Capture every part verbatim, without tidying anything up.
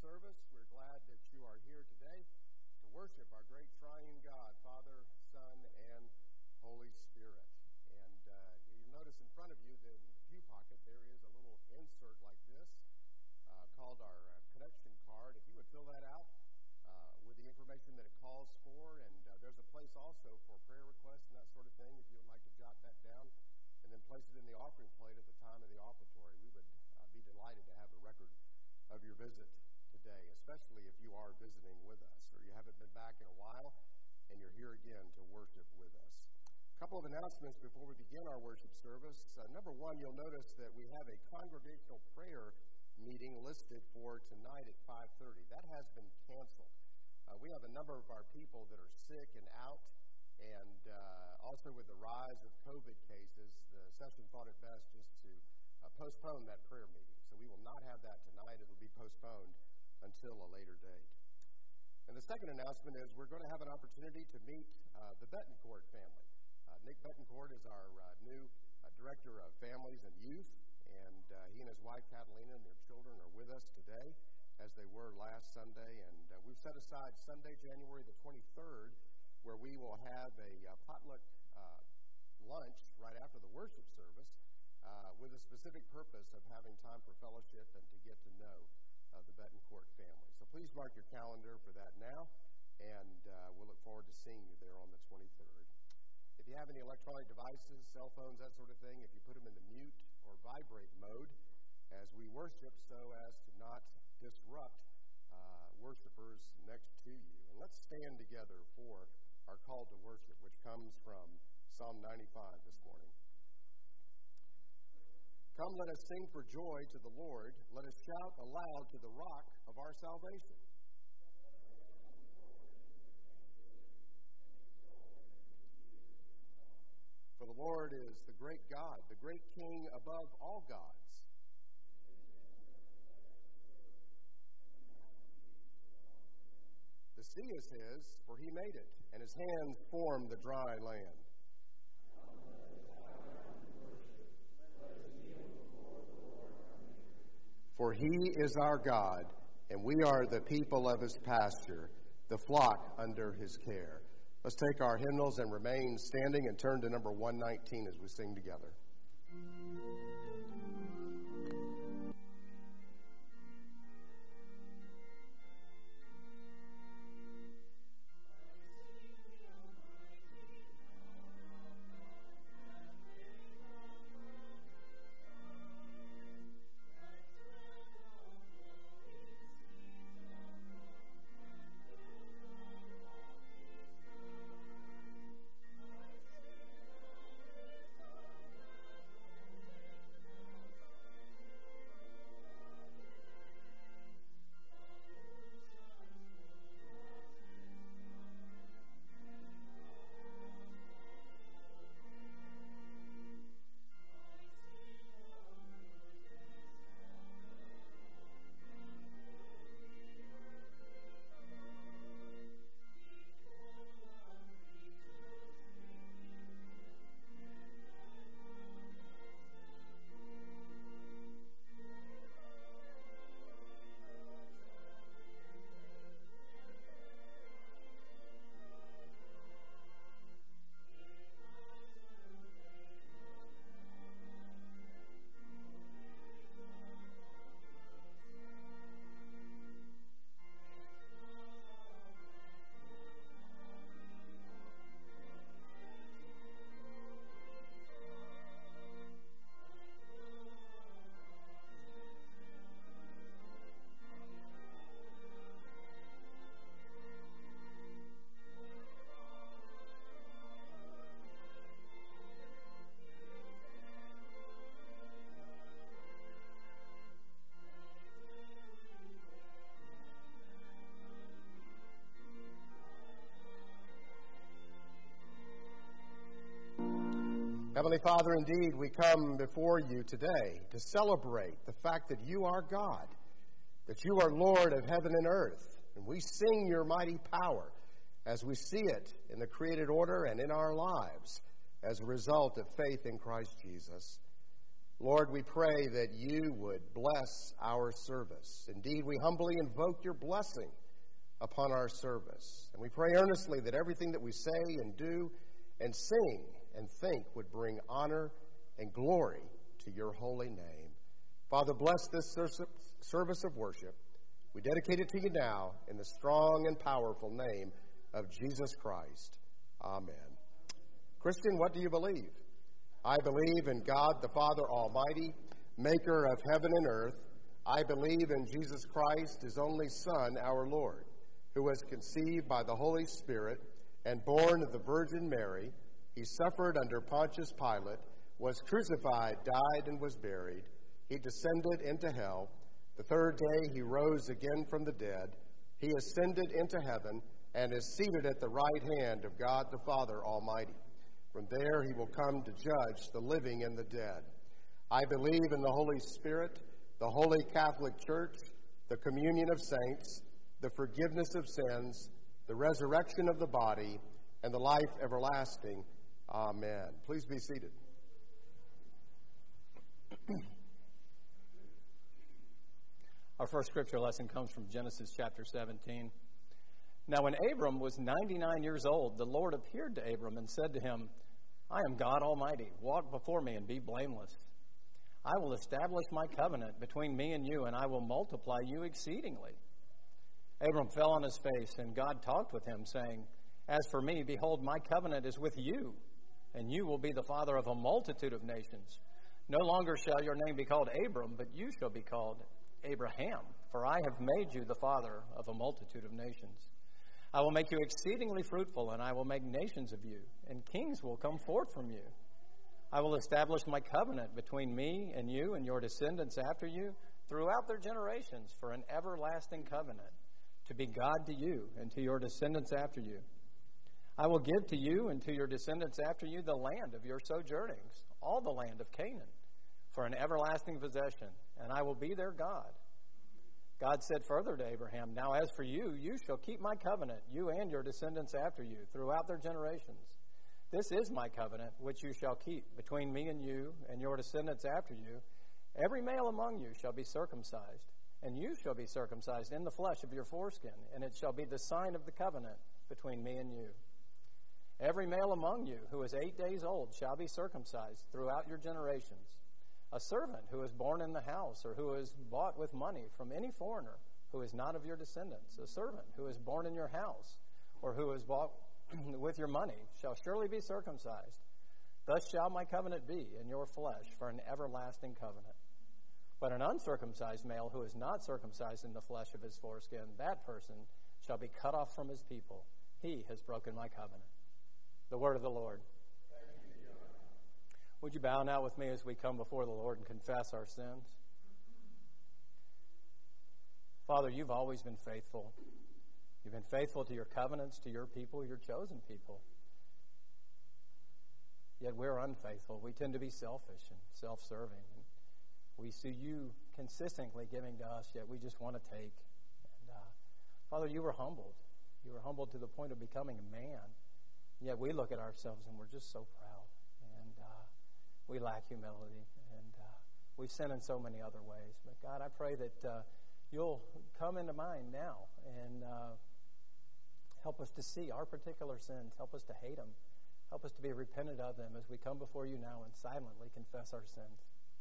service. We're glad that you are here today to worship our great triune God, Father, Son, and Holy Spirit. And uh, you'll notice in front of you, the pew pocket, there is a little insert like this uh, called our uh, connection card. If you would fill that out uh, with the information that it calls for, and uh, there's a place also for prayer requests and that sort of thing, if you would like to jot that down, and then place it in the offering plate at the time of the offertory. We would uh, be delighted to have a record of your visit today, especially if you are visiting with us or you haven't been back in a while and you're here again to worship with us. A couple of announcements before we begin our worship service. Uh, number one, you'll notice that we have a congregational prayer meeting listed for tonight at five thirty. That has been canceled. Uh, we have a number of our people that are sick and out, and uh, also with the rise of COVID cases, the session thought it best just to uh, postpone that prayer meeting. So we will not have that tonight. It will be postponed until a later date. And the second announcement is we're going to have an opportunity to meet uh, the Betancourt family. Uh, Nick Betancourt is our uh, new uh, Director of Families and Youth, and uh, he and his wife Catalina and their children are with us today, as they were last Sunday. And uh, we've set aside Sunday, January the twenty-third, where we will have a uh, potluck uh, lunch right after the worship service uh, with a specific purpose of having time for fellowship and to get to know uh, the Betancourt family. So please mark your calendar for that now, and uh, we'll look forward to seeing you there on the twenty-third. If you have any electronic devices, cell phones, that sort of thing, if you put them in the mute or vibrate mode as we worship, so as to not disrupt uh, worshipers next to you. And let's stand together for our call to worship, which comes from Psalm ninety-five this morning. Come, let us sing for joy to the Lord. Let us shout aloud to the rock of our salvation. For the Lord is the great God, the great King above all gods. The sea is his, for he made it, and his hands formed the dry land. For he is our God, and we are the people of his pasture, the flock under his care. Let's take our hymnals and remain standing and turn to number one nineteen as we sing together. Heavenly Father, indeed, we come before you today to celebrate the fact that you are God, that you are Lord of heaven and earth, and we sing your mighty power as we see it in the created order and in our lives as a result of faith in Christ Jesus. Lord, we pray that you would bless our service. Indeed, we humbly invoke your blessing upon our service. And we pray earnestly that everything that we say and do and sing and think would bring honor and glory to your holy name. Father, bless this service of worship. We dedicate it to you now in the strong and powerful name of Jesus Christ. Amen. Christian, what do you believe? I believe in God the Father Almighty, maker of heaven and earth. I believe in Jesus Christ, his only Son, our Lord, who was conceived by the Holy Spirit and born of the Virgin Mary. He suffered under Pontius Pilate, was crucified, died, and was buried. He descended into hell. The third day he rose again from the dead. He ascended into heaven and is seated at the right hand of God the Father Almighty. From there he will come to judge the living and the dead. I believe in the Holy Spirit, the Holy Catholic Church, the communion of saints, the forgiveness of sins, the resurrection of the body, and the life everlasting. Amen. Please be seated. Our first scripture lesson comes from Genesis chapter seventeen. Now when Abram was ninety-nine years old, the Lord appeared to Abram and said to him, I am God Almighty. Walk before me and be blameless. I will establish my covenant between me and you, and I will multiply you exceedingly. Abram fell on his face, and God talked with him, saying, As for me, behold, my covenant is with you, and you will be the father of a multitude of nations. No longer shall your name be called Abram, but you shall be called Abraham, for I have made you the father of a multitude of nations. I will make you exceedingly fruitful, and I will make nations of you, and kings will come forth from you. I will establish my covenant between me and you and your descendants after you throughout their generations for an everlasting covenant, to be God to you and to your descendants after you. I will give to you and to your descendants after you the land of your sojournings, all the land of Canaan, for an everlasting possession, and I will be their God. God said further to Abraham, Now as for you, you shall keep my covenant, you and your descendants after you, throughout their generations. This is my covenant, which you shall keep between me and you and your descendants after you. Every male among you shall be circumcised, and you shall be circumcised in the flesh of your foreskin, and it shall be the sign of the covenant between me and you. Every male among you who is eight days old shall be circumcised throughout your generations. A servant who is born in the house or who is bought with money from any foreigner who is not of your descendants, a servant who is born in your house or who is bought with your money shall surely be circumcised. Thus shall my covenant be in your flesh for an everlasting covenant. But an uncircumcised male who is not circumcised in the flesh of his foreskin, that person shall be cut off from his people. He has broken my covenant. The word of the Lord. Would you bow now with me as we come before the Lord and confess our sins? Father, you've always been faithful. You've been faithful to your covenants, to your people, your chosen people. Yet we're unfaithful. We tend to be selfish and self-serving. And we see you consistently giving to us, yet we just want to take. And uh, Father, you were humbled. You were humbled to the point of becoming a man. Yet we look at ourselves and we're just so proud. We lack humility, and uh, we sin in so many other ways. But God, I pray that uh, you'll come into mind now and uh, help us to see our particular sins. Help us to hate them. Help us to be repentant of them as we come before you now and silently confess our sins.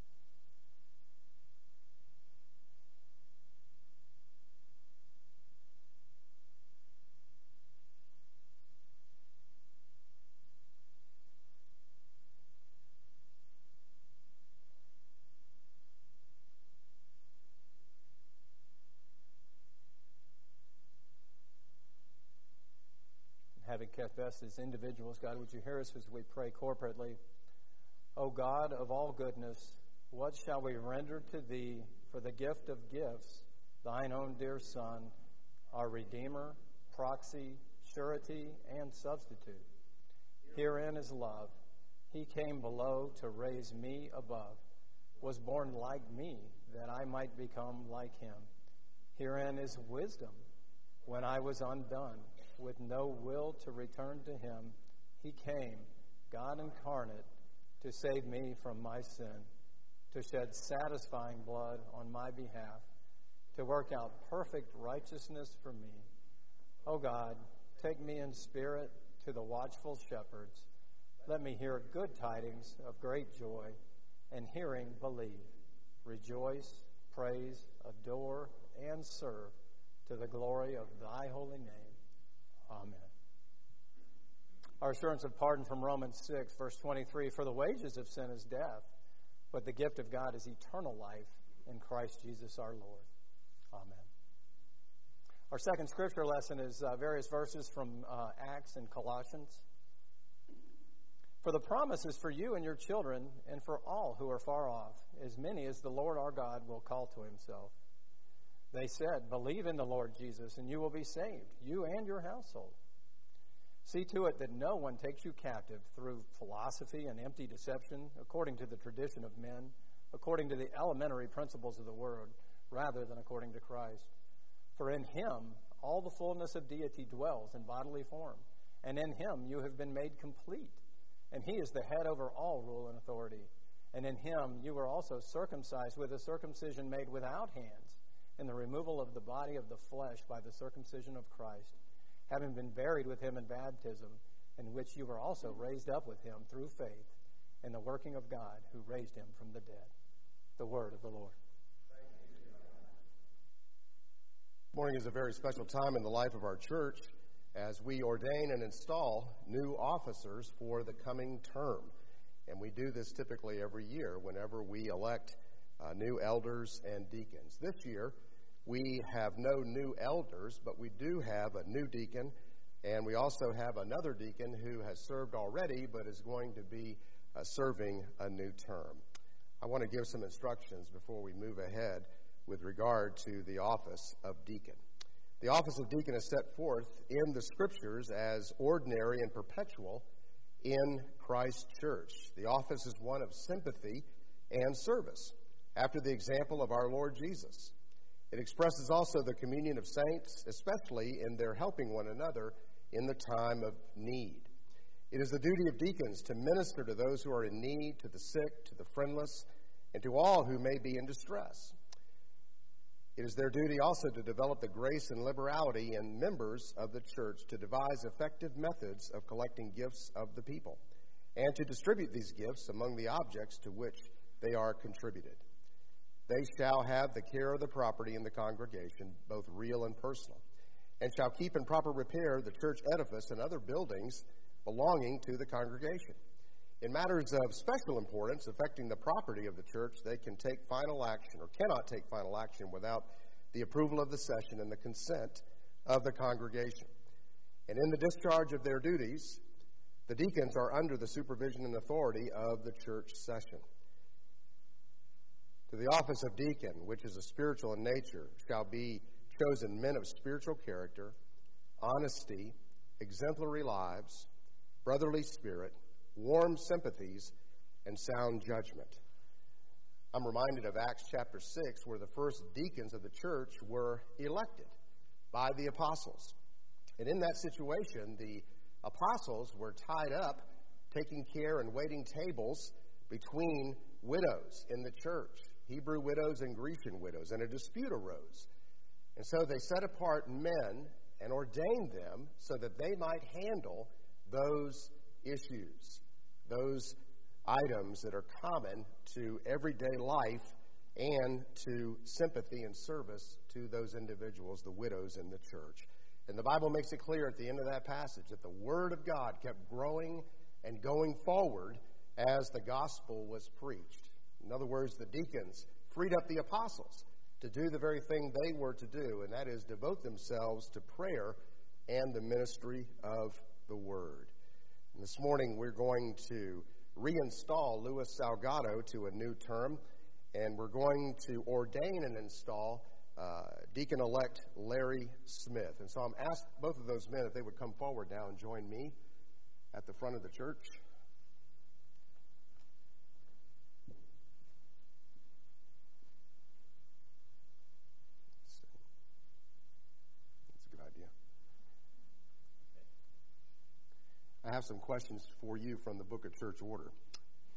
Having confessed as individuals, God, would you hear us as we pray corporately? O God of all goodness, what shall we render to thee for the gift of gifts, thine own dear Son, our Redeemer, proxy, surety, and substitute? Herein is love. He came below to raise me above, was born like me, that I might become like him. Herein is wisdom. When I was undone, with no will to return to him, he came, God incarnate, to save me from my sin. to shed satisfying blood on my behalf, to work out perfect righteousness for me. O God, take me in spirit to the watchful shepherds. Let me hear good tidings of great joy, and hearing believe. Rejoice, praise, adore, and serve to the glory of thy holy name. Amen. Our assurance of pardon from Romans six, verse twenty-three, for the wages of sin is death, but the gift of God is eternal life in Christ Jesus our Lord. Amen. Our second scripture lesson is uh, various verses from uh, Acts and Colossians. For the promise is for you and your children, and for all who are far off, as many as the Lord our God will call to himself. They said, believe in the Lord Jesus, and you will be saved, you and your household. See to it that no one takes you captive through philosophy and empty deception, according to the tradition of men, according to the elementary principles of the world, rather than according to Christ. For in him all the fullness of deity dwells in bodily form, and in him you have been made complete. And he is the head over all rule and authority. And in him you were also circumcised with a circumcision made without hands, in the removal of the body of the flesh by the circumcision of Christ, having been buried with him in baptism, in which you were also raised up with him through faith in the working of God who raised him from the dead. The word of the Lord. Morning is a very special time in the life of our church as we ordain and install new officers for the coming term. And we do this typically every year whenever we elect uh, new elders and deacons. This year, we have no new elders, but we do have a new deacon, and we also have another deacon who has served already but is going to be uh, serving a new term. I want to give some instructions before we move ahead with regard to the office of deacon. The office of deacon is set forth in the Scriptures as ordinary and perpetual in Christ's church. The office is one of sympathy and service, after the example of our Lord Jesus. It expresses also the communion of saints, especially in their helping one another in the time of need. It is the duty of deacons to minister to those who are in need, to the sick, to the friendless, and to all who may be in distress. It is their duty also to develop the grace and liberality in members of the church to devise effective methods of collecting gifts of the people and to distribute these gifts among the objects to which they are contributed. They shall have the care of the property in the congregation, both real and personal, and shall keep in proper repair the church edifice and other buildings belonging to the congregation. In matters of special importance affecting the property of the church, they can take final action or cannot take final action without the approval of the session and the consent of the congregation. And in the discharge of their duties, the deacons are under the supervision and authority of the church session. To the office of deacon, which is a spiritual in nature, shall be chosen men of spiritual character, honesty, exemplary lives, brotherly spirit, warm sympathies, and sound judgment. I'm reminded of Acts chapter six, where the first deacons of the church were elected by the apostles. And in that situation, the apostles were tied up taking care and waiting tables between widows in the church, Hebrew widows and Grecian widows, and a dispute arose. And so they set apart men and ordained them so that they might handle those issues, those items that are common to everyday life and to sympathy and service to those individuals, the widows in the church. And the Bible makes it clear at the end of that passage that the Word of God kept growing and going forward as the gospel was preached. In other words, the deacons freed up the apostles to do the very thing they were to do, and that is devote themselves to prayer and the ministry of the Word. And this morning we're going to reinstall Louis Salgado to a new term, and we're going to ordain and install uh, Deacon-elect Larry Smith. And so I'm asked both of those men if they would come forward now and join me at the front of the church. That's a good idea. I have some questions for you from the Book of Church Order.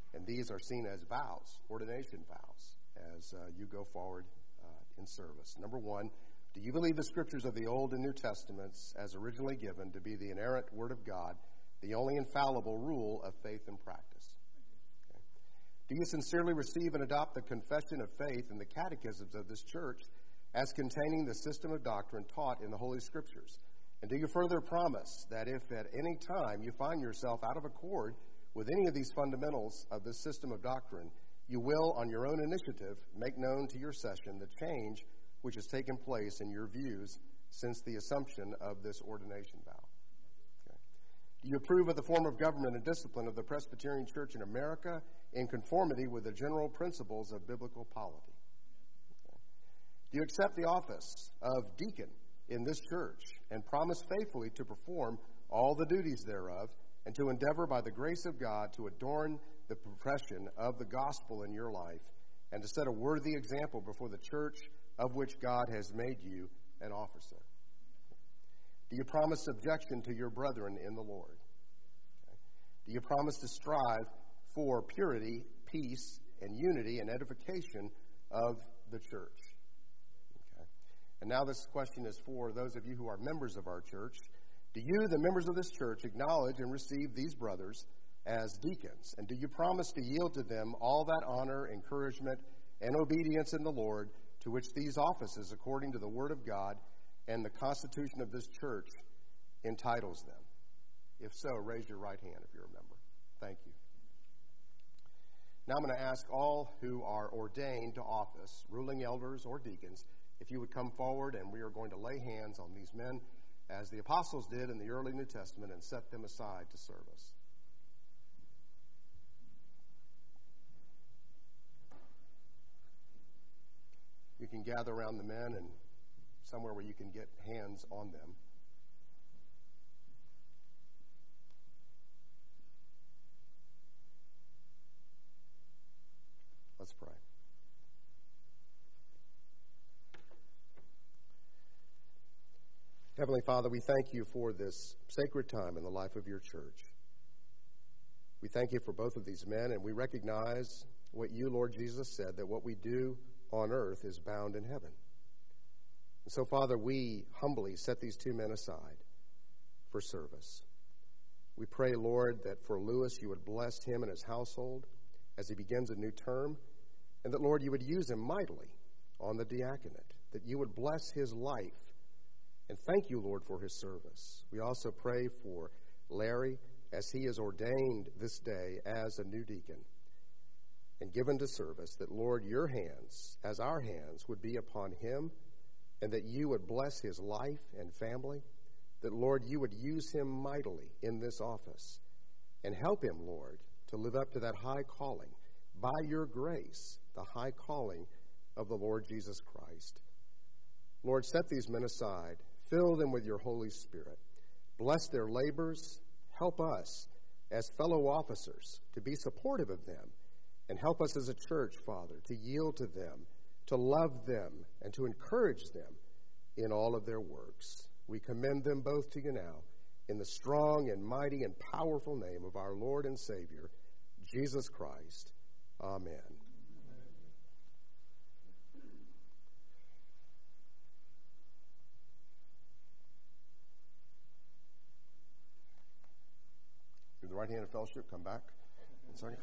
And these are seen as vows, ordination vows, as uh, you go forward uh, in service. Number one, do you believe the scriptures of the Old and New Testaments, as originally given, to be the inerrant Word of God, the only infallible rule of faith and practice? Okay. Do you sincerely receive and adopt the confession of faith and the catechisms of this church as containing the system of doctrine taught in the Holy Scriptures? And do you further promise that if at any time you find yourself out of accord with any of these fundamentals of this system of doctrine, you will, on your own initiative, make known to your session the change which has taken place in your views since the assumption of this ordination vow? Okay. Do you approve of the form of government and discipline of the Presbyterian Church in America in conformity with the general principles of biblical polity? Okay. Do you accept the office of deacon in this church and promise faithfully to perform all the duties thereof and to endeavor by the grace of God to adorn the profession of the gospel in your life and to set a worthy example before the church of which God has made you an officer? Do you promise subjection to your brethren in the Lord? Okay. Do you promise to strive for purity, peace, and unity and edification of the church? Okay. And now this question is for those of you who are members of our church. Do you, the members of this church, acknowledge and receive these brothers as deacons? And do you promise to yield to them all that honor, encouragement, and obedience in the Lord to which these offices, according to the Word of God and the Constitution of this church, entitles them? If so, raise your right hand if you're a member. Thank you. Now I'm going to ask all who are ordained to office, ruling elders or deacons, if you would come forward, and we are going to lay hands on these men as the apostles did in the early New Testament and set them aside to service. You can gather around the men and somewhere where you can get hands on them. Let's pray. Heavenly Father, we thank you for this sacred time in the life of your church. We thank you for both of these men, and we recognize what you, Lord Jesus, said, that what we do on earth is bound in heaven. And so, Father, we humbly set these two men aside for service. We pray, Lord, that for Lewis you would bless him and his household as he begins a new term, and that, Lord, you would use him mightily on the diaconate, that you would bless his life. And thank you, Lord, for his service. We also pray for Larry as he is ordained this day as a new deacon and given to service, that, Lord, your hands, as our hands, would be upon him, and that you would bless his life and family, that, Lord, you would use him mightily in this office and help him, Lord, to live up to that high calling, by your grace, the high calling of the Lord Jesus Christ. Lord, set these men aside. Fill them with your Holy Spirit. Bless their labors. Help us as fellow officers to be supportive of them, and help us as a church, Father, to yield to them, to love them, and to encourage them in all of their works. We commend them both to you now in the strong and mighty and powerful name of our Lord and Savior, Jesus Christ. Amen. The right-handed fellowship, come back. One second.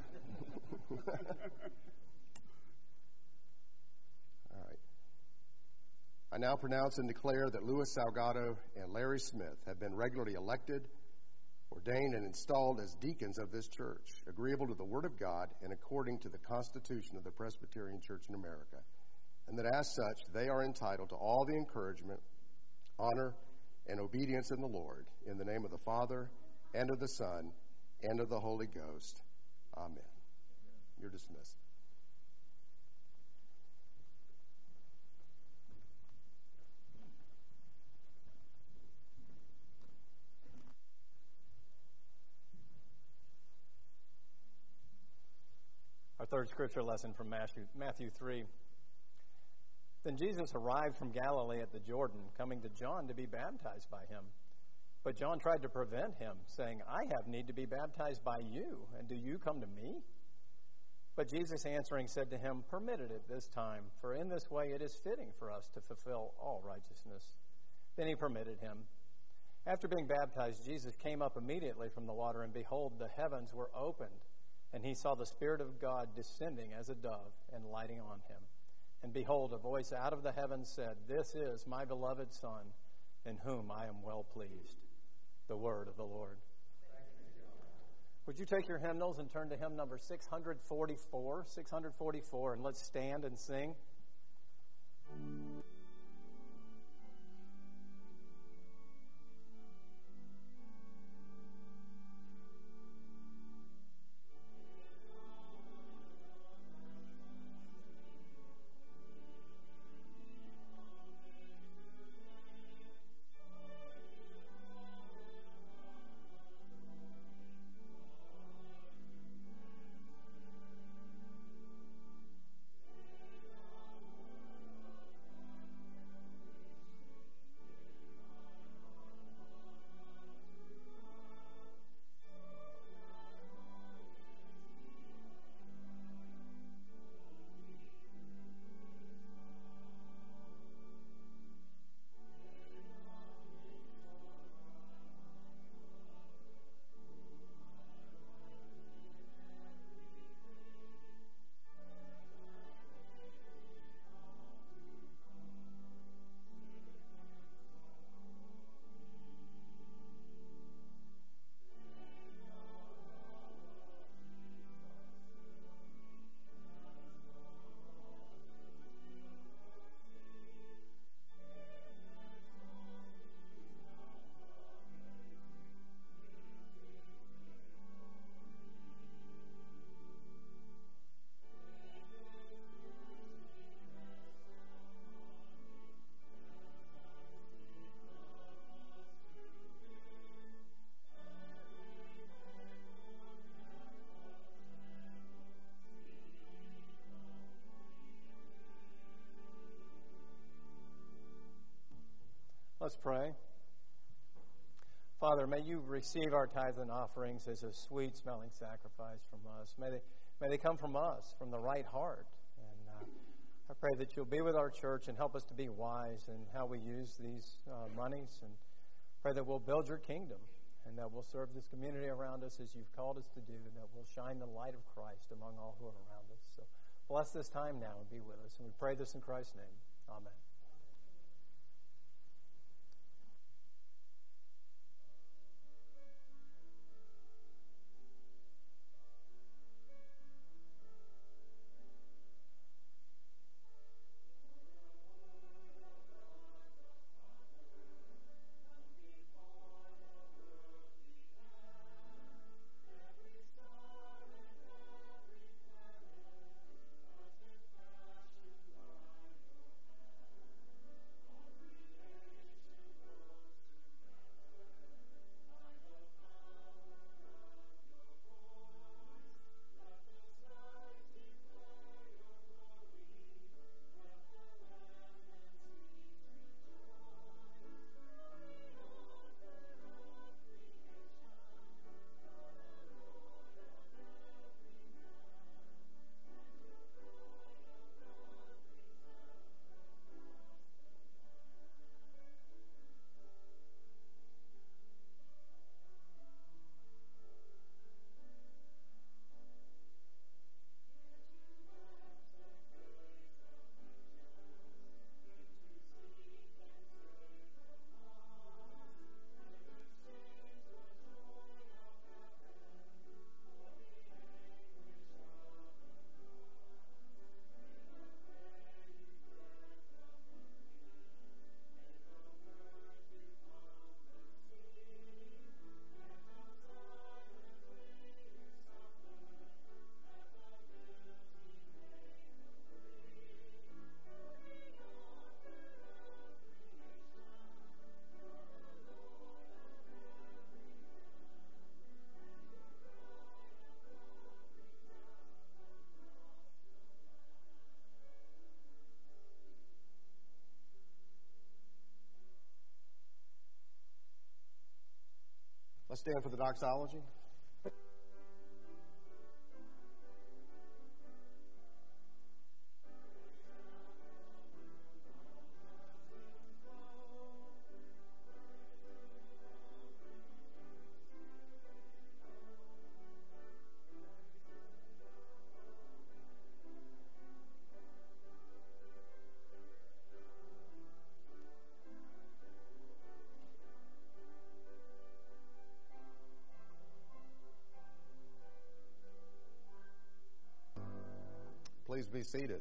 All right. I now pronounce and declare that Louis Salgado and Larry Smith have been regularly elected, ordained, and installed as deacons of this church, agreeable to the Word of God and according to the Constitution of the Presbyterian Church in America, and that as such they are entitled to all the encouragement, honor, and obedience in the Lord, in the name of the Father, and of the Son, and of the Holy Ghost. Amen. You're dismissed. Our third scripture lesson from Matthew, Matthew three. Then Jesus arrived from Galilee at the Jordan, coming to John to be baptized by him. But John tried to prevent him, saying, I have need to be baptized by you, and do you come to me? But Jesus answering said to him, Permit it at this time, for in this way it is fitting for us to fulfill all righteousness. Then he permitted him. After being baptized, Jesus came up immediately from the water, and behold, the heavens were opened, and he saw the Spirit of God descending as a dove and lighting on him. And behold, a voice out of the heavens said, This is my beloved Son, in whom I am well pleased. The word of the Lord. Would you take your hymnals and turn to hymn number six forty-four, six forty-four, and let's stand and sing. Let's pray. Father, may you receive our tithes and offerings as a sweet-smelling sacrifice from us. May they, may they come from us, from the right heart. And uh, I pray that you'll be with our church and help us to be wise in how we use these uh, monies. And pray that we'll build your kingdom and that we'll serve this community around us as you've called us to do, and that we'll shine the light of Christ among all who are around us. So bless this time now and be with us. And we pray this in Christ's name. Amen. Let's stand for the doxology. be seated.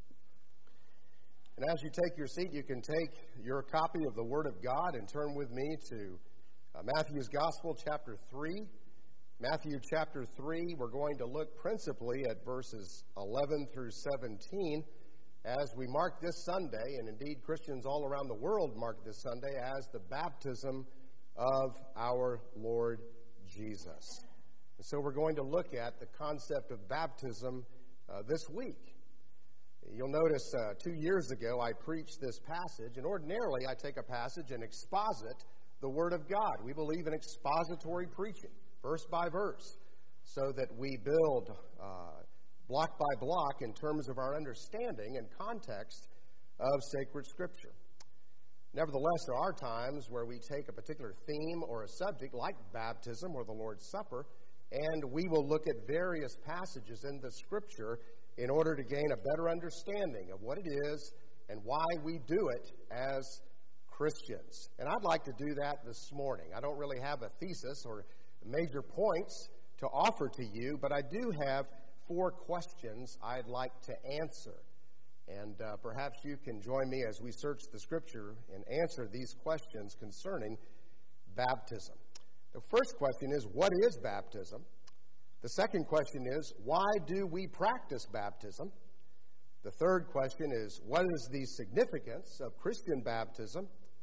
And as you take your seat, you can take your copy of the Word of God and turn with me to uh, Matthew's Gospel, chapter three. Matthew chapter three, we're going to look principally at verses eleven through seventeen as we mark this Sunday, and indeed Christians all around the world mark this Sunday as the baptism of our Lord Jesus. And so we're going to look at the concept of baptism uh, this week. You'll notice uh, two years ago I preached this passage, and ordinarily I take a passage and exposit the Word of God. We believe in expository preaching, verse by verse, so that we build uh, block by block in terms of our understanding and context of sacred Scripture. Nevertheless, there are times where we take a particular theme or a subject, like baptism or the Lord's Supper, and we will look at various passages in the Scripture in order to gain a better understanding of what it is and why we do it as Christians. And I'd like to do that this morning. I don't really have a thesis or major points to offer to you, but I do have four questions I'd like to answer. And uh, perhaps you can join me as we search the Scripture and answer these questions concerning baptism. The first question is, what is baptism? The second question is, why do we practice baptism? The third question is, what is the significance of Christian baptism?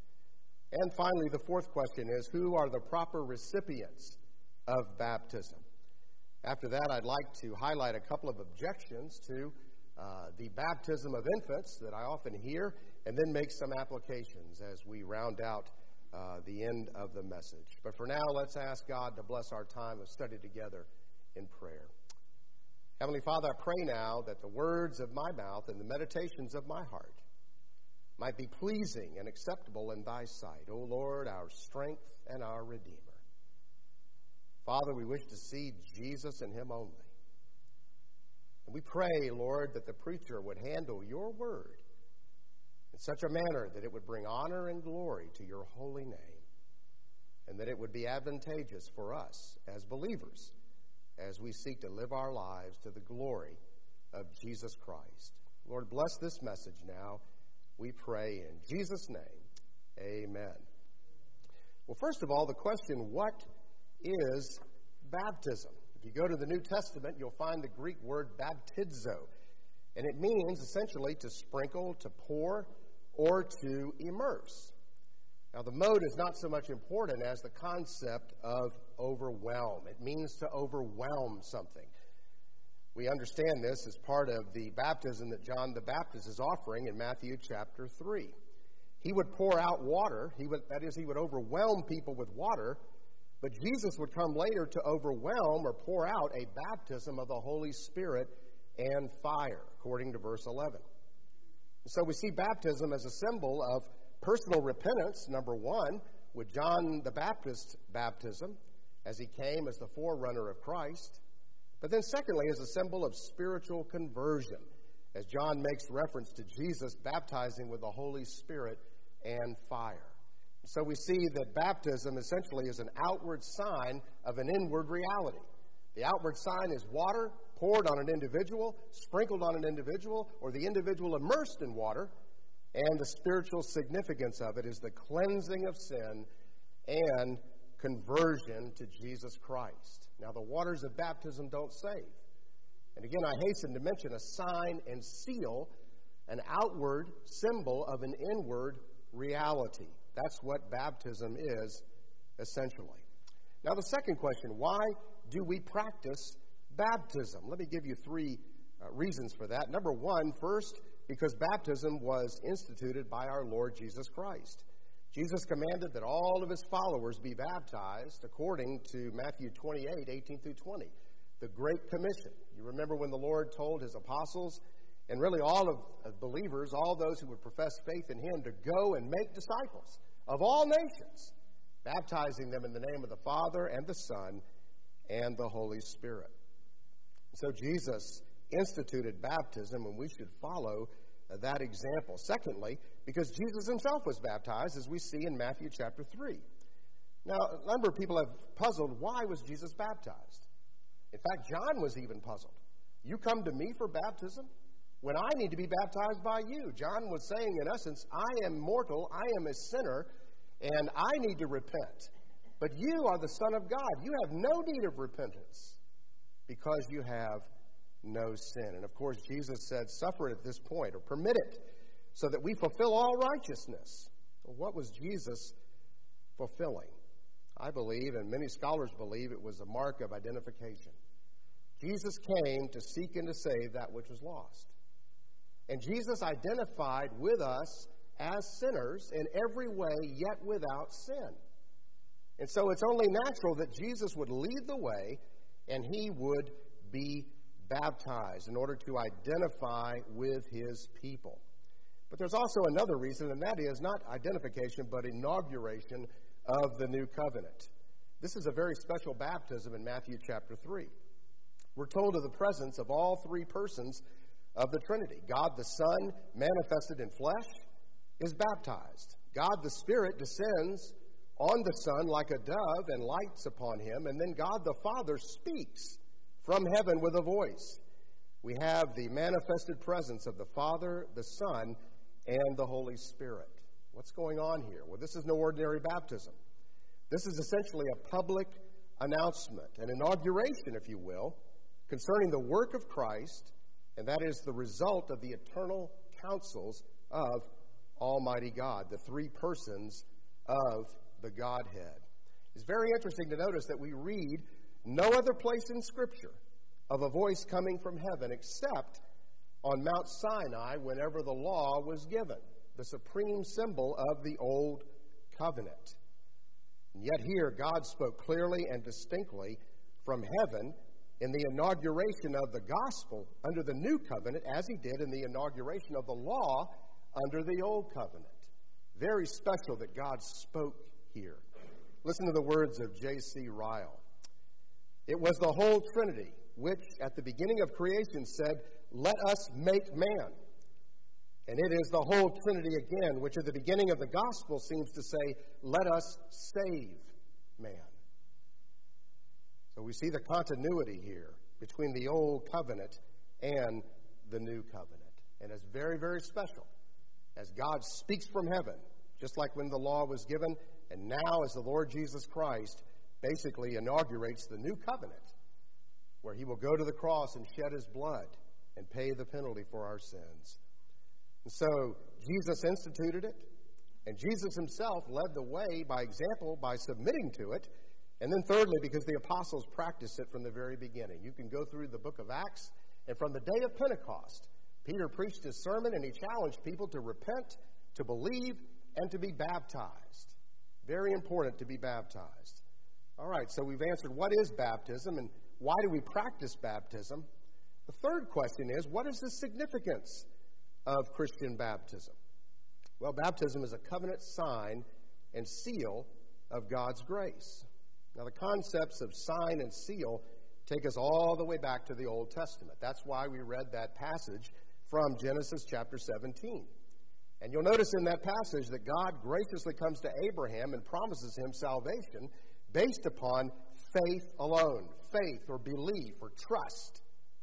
And finally, the fourth question is, who are the proper recipients of baptism? After that, I'd like to highlight a couple of objections to uh, the baptism of infants that I often hear, and then make some applications as we round out uh, the end of the message. But for now, let's ask God to bless our time of study together in prayer. Heavenly Father, I pray now that the words of my mouth and the meditations of my heart might be pleasing and acceptable in thy sight, O Lord, our strength and our Redeemer. Father, we wish to see Jesus and him only. And we pray, Lord, that the preacher would handle your word in such a manner that it would bring honor and glory to your holy name, and that it would be advantageous for us as believers as we seek to live our lives to the glory of Jesus Christ. Lord, bless this message now, we pray in Jesus' name. Amen. Well, first of all, the question, what is baptism? If you go to the New Testament, you'll find the Greek word baptizo, and it means essentially to sprinkle, to pour, or to immerse. Now, the mode is not so much important as the concept of overwhelm. It means to overwhelm something. We understand this as part of the baptism that John the Baptist is offering in Matthew chapter three. He would pour out water, he would, that is, he would overwhelm people with water, but Jesus would come later to overwhelm or pour out a baptism of the Holy Spirit and fire, according to verse eleven. So we see baptism as a symbol of personal repentance, number one, with John the Baptist's baptism, as he came as the forerunner of Christ. But then secondly, as a symbol of spiritual conversion, as John makes reference to Jesus baptizing with the Holy Spirit and fire. So we see that baptism essentially is an outward sign of an inward reality. The outward sign is water poured on an individual, sprinkled on an individual, or the individual immersed in water. And the spiritual significance of it is the cleansing of sin and conversion to Jesus Christ. Now, the waters of baptism don't save. And again, I hasten to mention a sign and seal, an outward symbol of an inward reality. That's what baptism is, essentially. Now, the second question, why do we practice baptism? Let me give you three uh, reasons for that. Number one, first, because baptism was instituted by our Lord Jesus Christ. Jesus commanded that all of his followers be baptized according to Matthew twenty-eight, eighteen through twenty, the Great Commission. You remember when the Lord told his apostles, and really all of, of believers, all those who would profess faith in him, to go and make disciples of all nations, baptizing them in the name of the Father and the Son and the Holy Spirit. So Jesus instituted baptism, and we should follow uh, that example. Secondly, because Jesus himself was baptized, as we see in Matthew chapter three. Now, a number of people have puzzled, why was Jesus baptized? In fact, John was even puzzled. You come to me for baptism? when I need to be baptized by you. John was saying, in essence, I am mortal, I am a sinner, and I need to repent. But you are the Son of God. You have no need of repentance because you have no sin. And of course, Jesus said, suffer it at this point, or permit it, so that we fulfill all righteousness. Well, what was Jesus fulfilling? I believe, and many scholars believe, it was a mark of identification. Jesus came to seek and to save that which was lost. And Jesus identified with us as sinners in every way, yet without sin. And so it's only natural that Jesus would lead the way and he would be baptized in order to identify with his people. But there's also another reason, and that is not identification, but inauguration of the new covenant. This is a very special baptism in Matthew chapter three. We're told of the presence of all three persons of the Trinity. God the Son, manifested in flesh, is baptized. God the Spirit descends on the Son like a dove and lights upon him. And then God the Father speaks from heaven with a voice. We have the manifested presence of the Father, the Son, and the Holy Spirit. What's going on here? Well, this is no ordinary baptism. This is essentially a public announcement, an inauguration, if you will, concerning the work of Christ, and that is the result of the eternal counsels of Almighty God, the three persons of the Godhead. It's very interesting to notice that we read no other place in Scripture of a voice coming from heaven except on Mount Sinai whenever the law was given, the supreme symbol of the Old Covenant. And yet here God spoke clearly and distinctly from heaven in the inauguration of the gospel under the New Covenant, as he did in the inauguration of the law under the Old Covenant. Very special that God spoke here. Listen to the words of J C Ryle. It was the whole Trinity which at the beginning of creation said, let us make man. And it is the whole Trinity again, which at the beginning of the gospel seems to say, let us save man. So we see the continuity here between the Old Covenant and the New Covenant. And it's very, very special as God speaks from heaven, just like when the law was given, and now as the Lord Jesus Christ basically inaugurates the New Covenant, where he will go to the cross and shed his blood and pay the penalty for our sins. And so Jesus instituted it, and Jesus himself led the way by example, by submitting to it. And then thirdly, because the apostles practiced it from the very beginning. You can go through the book of Acts, and from the day of Pentecost, Peter preached his sermon, and he challenged people to repent, to believe, and to be baptized. Very important to be baptized. All right, so we've answered what is baptism, and why do we practice baptism? The third question is, what is the significance of Christian baptism? Well, baptism is a covenant sign and seal of God's grace. Now, the concepts of sign and seal take us all the way back to the Old Testament. That's why we read that passage from Genesis chapter seventeen. And you'll notice in that passage that God graciously comes to Abraham and promises him salvation based upon faith alone, faith or belief or trust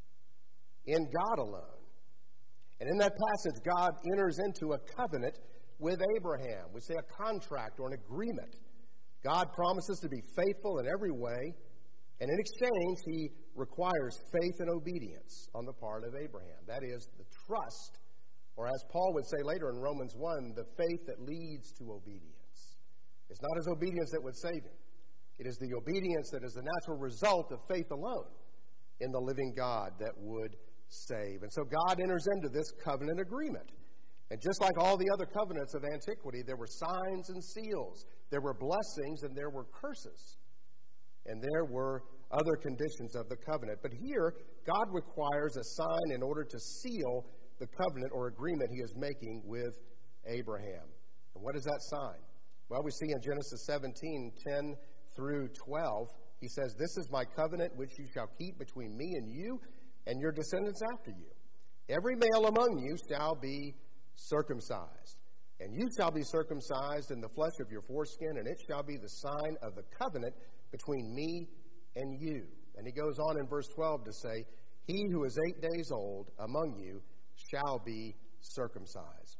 in God alone. And in that passage, God enters into a covenant with Abraham. We say a contract or an agreement. God promises to be faithful in every way, and in exchange, he requires faith and obedience on the part of Abraham. That is, the trust, or as Paul would say later in Romans one, the faith that leads to obedience. It's not his obedience that would save him. It is the obedience that is the natural result of faith alone in the living God that would save. And so God enters into this covenant agreement. And just like all the other covenants of antiquity, there were signs and seals. There were blessings and there were curses. And there were other conditions of the covenant. But here, God requires a sign in order to seal the covenant or agreement he is making with Abraham. And what is that sign? Well, we see in Genesis seventeen, ten through twelve, he says, this is my covenant which you shall keep between me and you and your descendants after you. Every male among you shall be circumcised, and you shall be circumcised in the flesh of your foreskin, and it shall be the sign of the covenant between me and you. And he goes on in verse twelve to say, he who is eight days old among you shall be circumcised.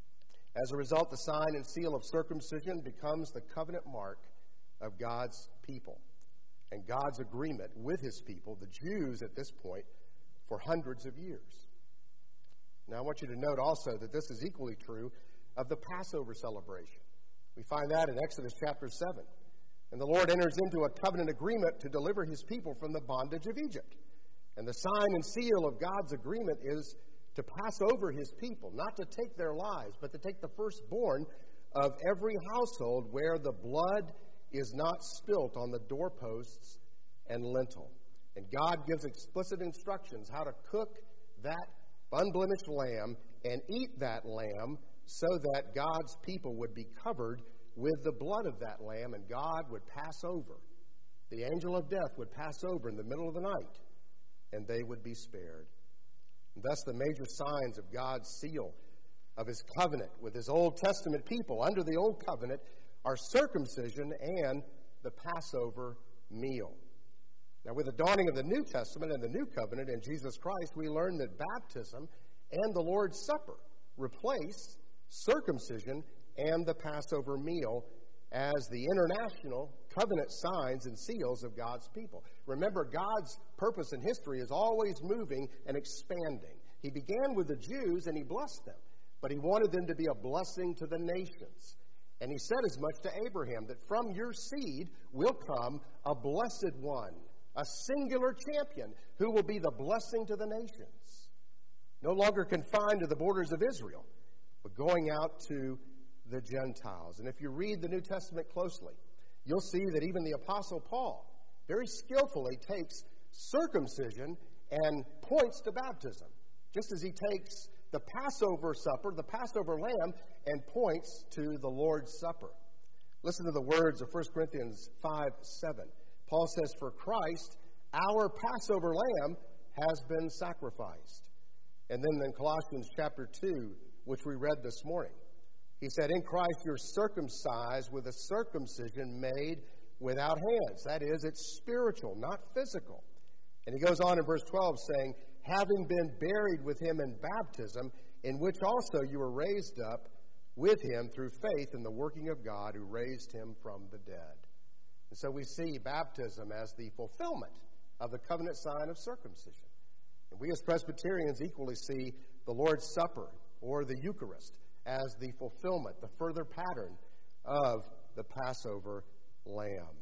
As a result, the sign and seal of circumcision becomes the covenant mark of God's people and God's agreement with his people, the Jews at this point, for hundreds of years. Now, I want you to note also that this is equally true of the Passover celebration. We find that in Exodus chapter seven. And the Lord enters into a covenant agreement to deliver his people from the bondage of Egypt. And the sign and seal of God's agreement is to pass over his people, not to take their lives, but to take the firstborn of every household where the blood is not spilt on the doorposts and lintel. And God gives explicit instructions how to cook that unblemished lamb and eat that lamb so that God's people would be covered with the blood of that lamb, and God would pass over. The angel of death would pass over in the middle of the night, and they would be spared. And thus the major signs of God's seal of his covenant with his Old Testament people under the Old Covenant are circumcision and the Passover meal. Now, with the dawning of the New Testament and the New Covenant in Jesus Christ, we learn that baptism and the Lord's Supper replace circumcision and the Passover meal as the international covenant signs and seals of God's people. Remember, God's purpose in history is always moving and expanding. He began with the Jews and he blessed them, but he wanted them to be a blessing to the nations. And he said as much to Abraham, that from your seed will come a blessed one, a singular champion who will be the blessing to the nations. No longer confined to the borders of Israel, but going out to the Gentiles. And if you read the New Testament closely, you'll see that even the Apostle Paul very skillfully takes circumcision and points to baptism, just as he takes the Passover supper, the Passover lamb, and points to the Lord's Supper. Listen to the words of First Corinthians five seven. Paul says, "For Christ, our Passover lamb, has been sacrificed." And then in Colossians chapter two, which we read this morning, he said, "In Christ you're circumcised with a circumcision made without hands." That is, it's spiritual, not physical. And he goes on in verse twelve saying, "Having been buried with him in baptism, in which also you were raised up with him through faith in the working of God who raised him from the dead." And so we see baptism as the fulfillment of the covenant sign of circumcision. And we as Presbyterians equally see the Lord's Supper or the Eucharist as the fulfillment, the further pattern of the Passover lamb.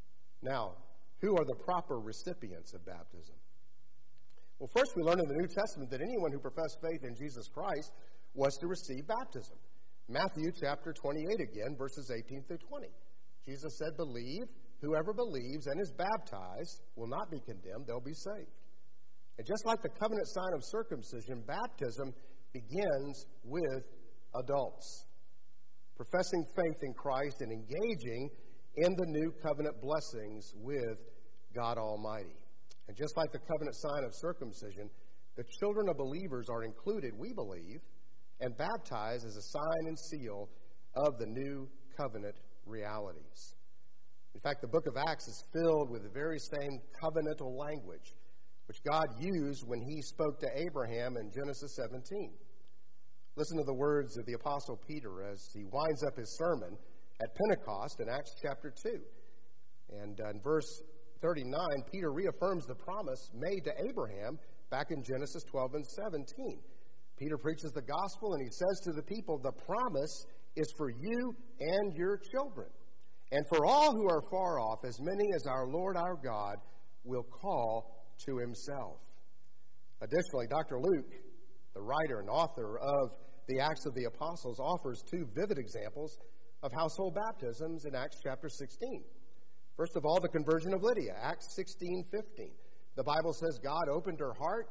Now, who are the proper recipients of baptism? Well, first we learn in the New Testament that anyone who professed faith in Jesus Christ was to receive baptism. Matthew chapter twenty-eight again, verses eighteen through twenty. Jesus said, "Believe, whoever believes and is baptized will not be condemned, they'll be saved." And just like the covenant sign of circumcision, baptism begins with adults professing faith in Christ and engaging in the new covenant blessings with God Almighty. And just like the covenant sign of circumcision, the children of believers are included, we believe, and baptized as a sign and seal of the new covenant realities. In fact, the book of Acts is filled with the very same covenantal language which God used when he spoke to Abraham in Genesis seventeen. Listen to the words of the Apostle Peter as he winds up his sermon at Pentecost in Acts chapter two. And uh, in verse thirty-nine, Peter reaffirms the promise made to Abraham back in Genesis twelve and seventeen. Peter preaches the gospel and he says to the people, "The promise is for you and your children, and for all who are far off, as many as our Lord our God will call to himself." Additionally, Doctor Luke, the writer and author of the Acts of the Apostles, offers two vivid examples of household baptisms in Acts chapter sixteen. First of all, the conversion of Lydia, Acts sixteen fifteen. The Bible says God opened her heart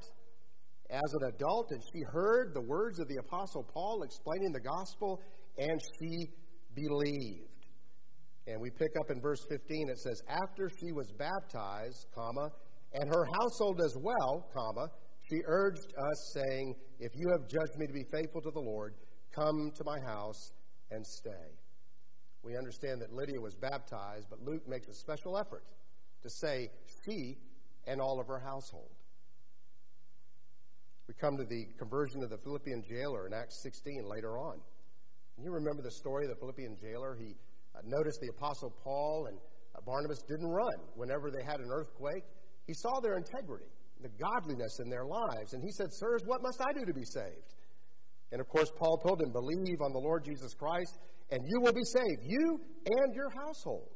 as an adult, and she heard the words of the Apostle Paul explaining the gospel, and she believed. And we pick up in verse fifteen, it says, "After she was baptized, comma, and her household as well, comma, she urged us, saying, 'If you have judged me to be faithful to the Lord, come to my house and stay.'" We understand that Lydia was baptized, but Luke makes a special effort to say she and all of her household. We come to the conversion of the Philippian jailer in Acts sixteen later on. And you remember the story of the Philippian jailer? He uh, noticed the Apostle Paul and uh, Barnabas didn't run whenever they had an earthquake. He saw their integrity, the godliness in their lives. And he said, "Sirs, what must I do to be saved?" And of course, Paul told him, "Believe on the Lord Jesus Christ, and you will be saved, you and your household."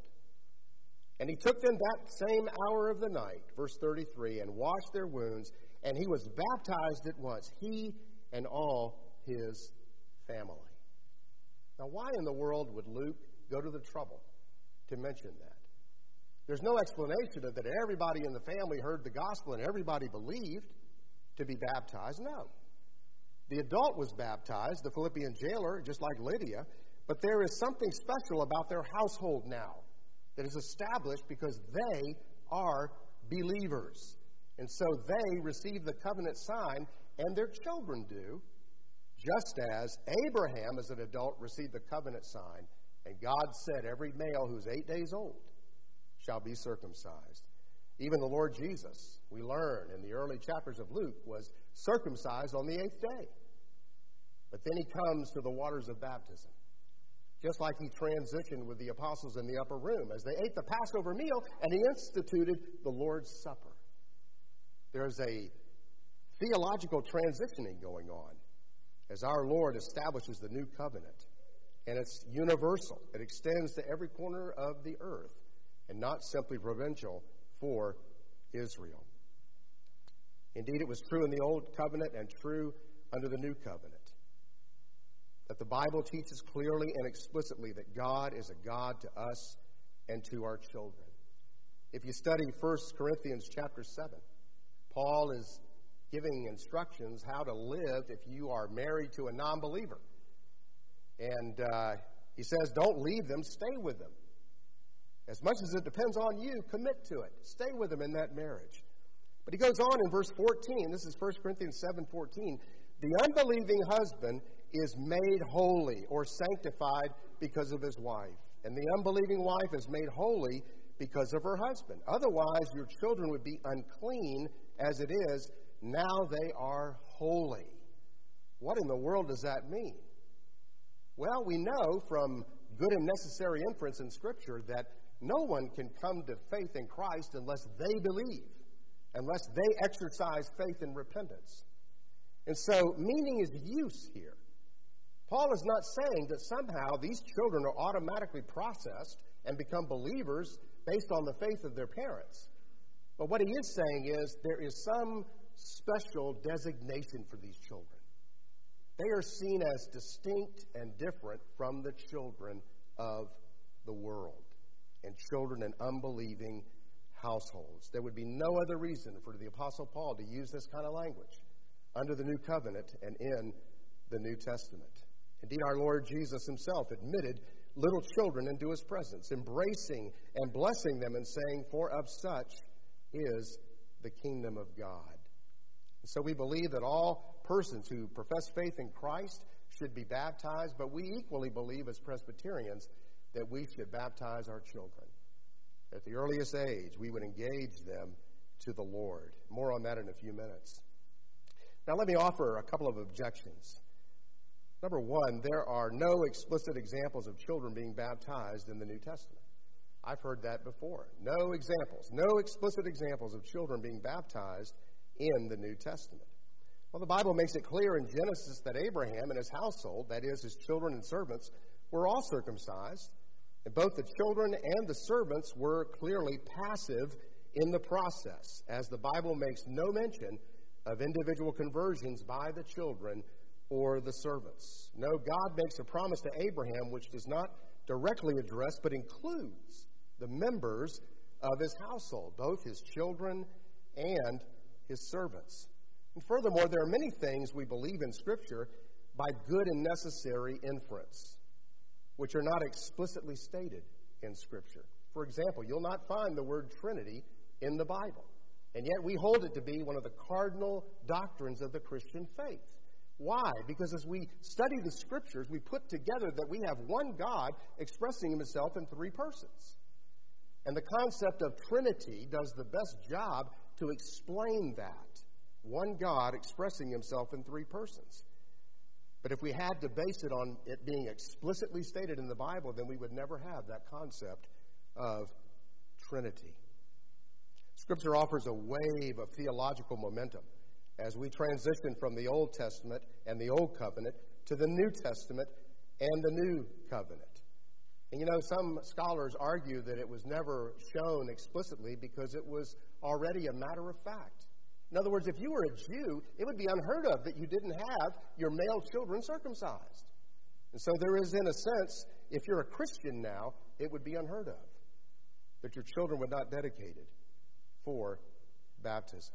And he took them that same hour of the night, verse thirty-three, and washed their wounds, and he was baptized at once, he and all his family. Now, why in the world would Luke go to the trouble to mention that? There's no explanation of that everybody in the family heard the gospel and everybody believed to be baptized. No. The adult was baptized, the Philippian jailer, just like Lydia, but there is something special about their household now that is established because they are believers. And so they receive the covenant sign, and their children do, just as Abraham, as an adult, received the covenant sign, and God said, every male who's eight days old shall be circumcised. Even the Lord Jesus, we learn in the early chapters of Luke, was circumcised on the eighth day. But then he comes to the waters of baptism, just like he transitioned with the apostles in the upper room as they ate the Passover meal and he instituted the Lord's Supper. There's a theological transitioning going on as our Lord establishes the new covenant. And it's universal. It extends to every corner of the earth and not simply provincial for Israel. Indeed, it was true in the Old Covenant and true under the New Covenant, that the Bible teaches clearly and explicitly that God is a God to us and to our children. If you study First Corinthians chapter seven, Paul is giving instructions how to live if you are married to a non-believer. And uh, he says, don't leave them, stay with them. As much as it depends on you, commit to it. Stay with them in that marriage. But he goes on in verse fourteen, this is First Corinthians seven fourteen, the unbelieving husband is made holy or sanctified because of his wife, and the unbelieving wife is made holy because of her husband. Otherwise, your children would be unclean as it is. Now they are holy. What in the world does that mean? Well, we know from good and necessary inference in Scripture that no one can come to faith in Christ unless they believe, unless they exercise faith and repentance. And so, meaning is use here. Paul is not saying that somehow these children are automatically processed and become believers based on the faith of their parents. But what he is saying is there is some special designation for these children. They are seen as distinct and different from the children of the world and children in unbelieving households. There would be no other reason for the Apostle Paul to use this kind of language under the New Covenant and in the New Testament. Indeed, our Lord Jesus himself admitted little children into his presence, embracing and blessing them and saying, for of such is the kingdom of God. And so we believe that all persons who profess faith in Christ should be baptized, but we equally believe as Presbyterians that we should baptize our children. At the earliest age, we would engage them to the Lord. More on that in a few minutes. Now let me offer a couple of objections. Number one, there are no explicit examples of children being baptized in the New Testament. I've heard that before. No examples, no explicit examples of children being baptized in the New Testament. Well, the Bible makes it clear in Genesis that Abraham and his household, that is, his children and servants, were all circumcised, and both the children and the servants were clearly passive in the process, as the Bible makes no mention of individual conversions by the children or the servants. No, God makes a promise to Abraham which does not directly address but includes the members of his household, both his children and his servants. And furthermore, there are many things we believe in Scripture by good and necessary inference, which are not explicitly stated in Scripture. For example, you'll not find the word Trinity in the Bible, and yet we hold it to be one of the cardinal doctrines of the Christian faith. Why? Because as we study the Scriptures, we put together that we have one God expressing himself in three persons. And the concept of Trinity does the best job to explain that. One God expressing himself in three persons. But if we had to base it on it being explicitly stated in the Bible, then we would never have that concept of Trinity. Scripture offers a wave of theological momentum as we transition from the Old Testament and the Old Covenant to the New Testament and the New Covenant. And you know, some scholars argue that it was never shown explicitly because it was already a matter of fact. In other words, if you were a Jew, it would be unheard of that you didn't have your male children circumcised. And so there is, in a sense, if you're a Christian now, it would be unheard of that your children were not dedicated for baptism.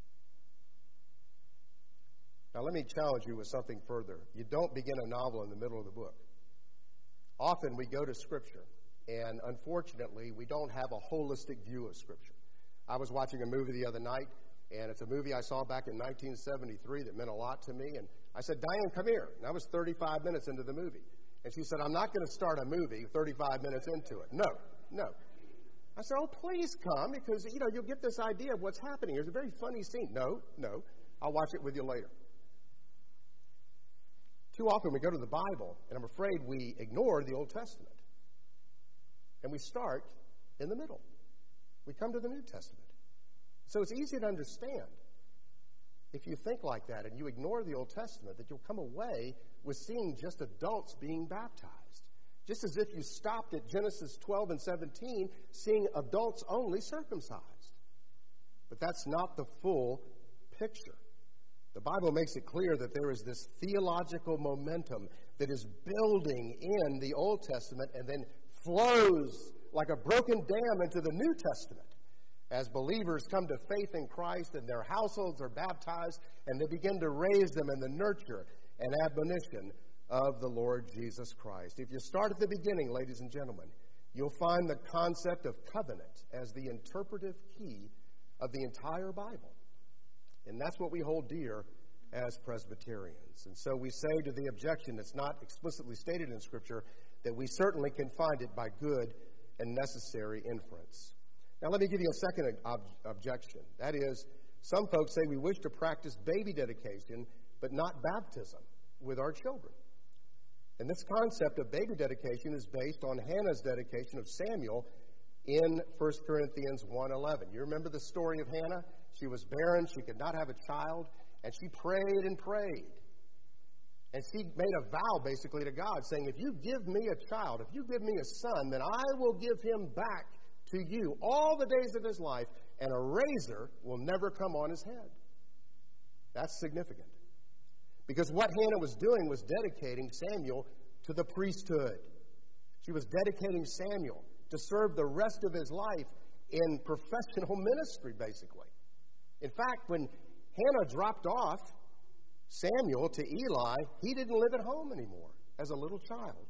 Now, let me challenge you with something further. You don't begin a novel in the middle of the book. Often we go to Scripture, and unfortunately, we don't have a holistic view of Scripture. I was watching a movie the other night, and it's a movie I saw back in nineteen seventy-three that meant a lot to me. And I said, Diane, come here. And I was thirty-five minutes into the movie. And she said, I'm not going to start a movie thirty-five minutes into it. No, no. I said, oh, please come, because, you know, you'll get this idea of what's happening. There's a very funny scene. No, no. I'll watch it with you later. Too often we go to the Bible, and I'm afraid we ignore the Old Testament. And we start in the middle. We come to the New Testament. So it's easy to understand, if you think like that and you ignore the Old Testament, that you'll come away with seeing just adults being baptized. Just as if you stopped at Genesis twelve and seventeen, seeing adults only circumcised. But that's not the full picture. The Bible makes it clear that there is this theological momentum that is building in the Old Testament and then flows like a broken dam into the New Testament as believers come to faith in Christ and their households are baptized and they begin to raise them in the nurture and admonition of the Lord Jesus Christ. If you start at the beginning, ladies and gentlemen, you'll find the concept of covenant as the interpretive key of the entire Bible. And that's what we hold dear as Presbyterians. And so we say to the objection that's not explicitly stated in Scripture that we certainly can find it by good and necessary inference. Now let me give you a second ob- objection. That is, some folks say we wish to practice baby dedication but not baptism with our children. And this concept of baby dedication is based on Hannah's dedication of Samuel in First Corinthians one eleven. You remember the story of Hannah? She was barren, she could not have a child, and she prayed and prayed. And she made a vow basically to God, saying, if you give me a child, if you give me a son, then I will give him back to you all the days of his life, and a razor will never come on his head. That's significant. Because what Hannah was doing was dedicating Samuel to the priesthood. She was dedicating Samuel to serve the rest of his life in professional ministry, basically. In fact, when Hannah dropped off Samuel to Eli, he didn't live at home anymore as a little child.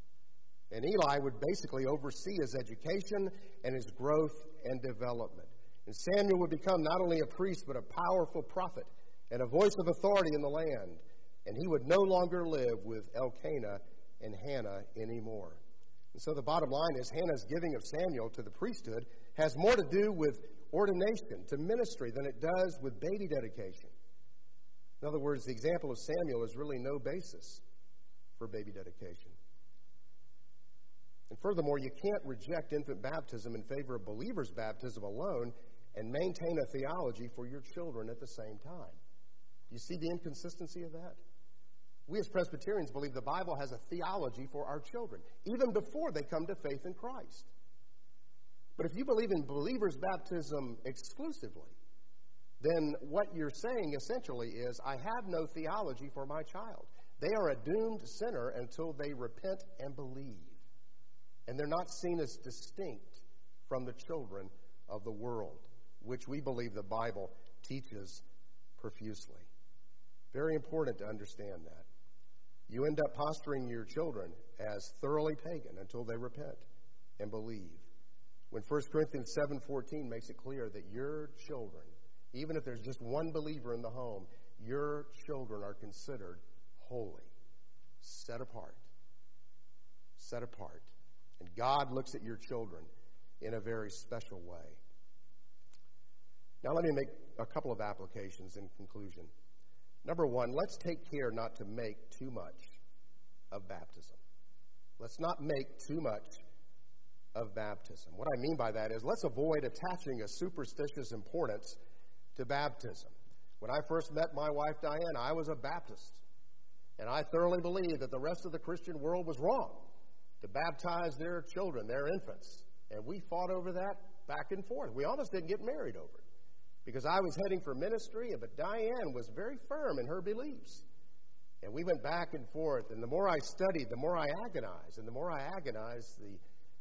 And Eli would basically oversee his education and his growth and development. And Samuel would become not only a priest, but a powerful prophet and a voice of authority in the land. And he would no longer live with Elkanah and Hannah anymore. And so the bottom line is Hannah's giving of Samuel to the priesthood has more to do with ordination to ministry than it does with baby dedication. In other words, the example of Samuel is really no basis for baby dedication. And furthermore, you can't reject infant baptism in favor of believers' baptism alone and maintain a theology for your children at the same time. Do you see the inconsistency of that? We as Presbyterians believe the Bible has a theology for our children, even before they come to faith in Christ. But if you believe in believers' baptism exclusively, then what you're saying essentially is, I have no theology for my child. They are a doomed sinner until they repent and believe. And they're not seen as distinct from the children of the world, which we believe the Bible teaches profusely. Very important to understand that. You end up posturing your children as thoroughly pagan until they repent and believe. When First Corinthians seven fourteen makes it clear that your children, even if there's just one believer in the home, your children are considered holy, set apart, set apart. And God looks at your children in a very special way. Now let me make a couple of applications in conclusion. Number one, let's take care not to make too much of baptism. Let's not make too much of baptism. What I mean by that is let's avoid attaching a superstitious importance to baptism. When I first met my wife, Diane, I was a Baptist. And I thoroughly believed that the rest of the Christian world was wrong to baptize their children, their infants. And we fought over that back and forth. We almost didn't get married over it because I was heading for ministry, but Diane was very firm in her beliefs. And we went back and forth. And the more I studied, the more I agonized. And the more I agonized, the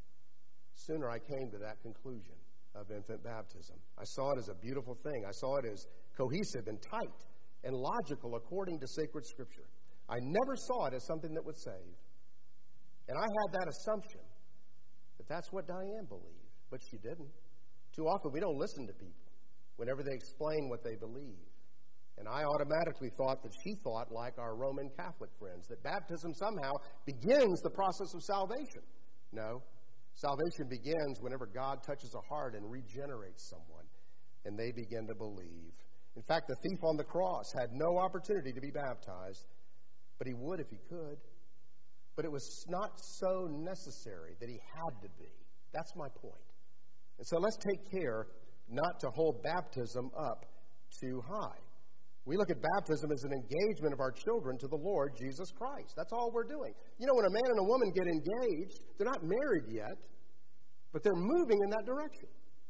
sooner I came to that conclusion of infant baptism. I saw it as a beautiful thing. I saw it as cohesive and tight and logical according to sacred Scripture. I never saw it as something that would save. And I had that assumption that that's what Diane believed, but she didn't. Too often we don't listen to people whenever they explain what they believe. And I automatically thought that she thought like our Roman Catholic friends, that baptism somehow begins the process of salvation. No. Salvation begins whenever God touches a heart and regenerates someone, and they begin to believe. In fact, the thief on the cross had no opportunity to be baptized, but he would if he could. But it was not so necessary that he had to be. That's my point. And so let's take care not to hold baptism up too high. We look at baptism as an engagement of our children to the Lord Jesus Christ. That's all we're doing. You know, when a man and a woman get engaged, they're not married yet, but they're moving in that direction.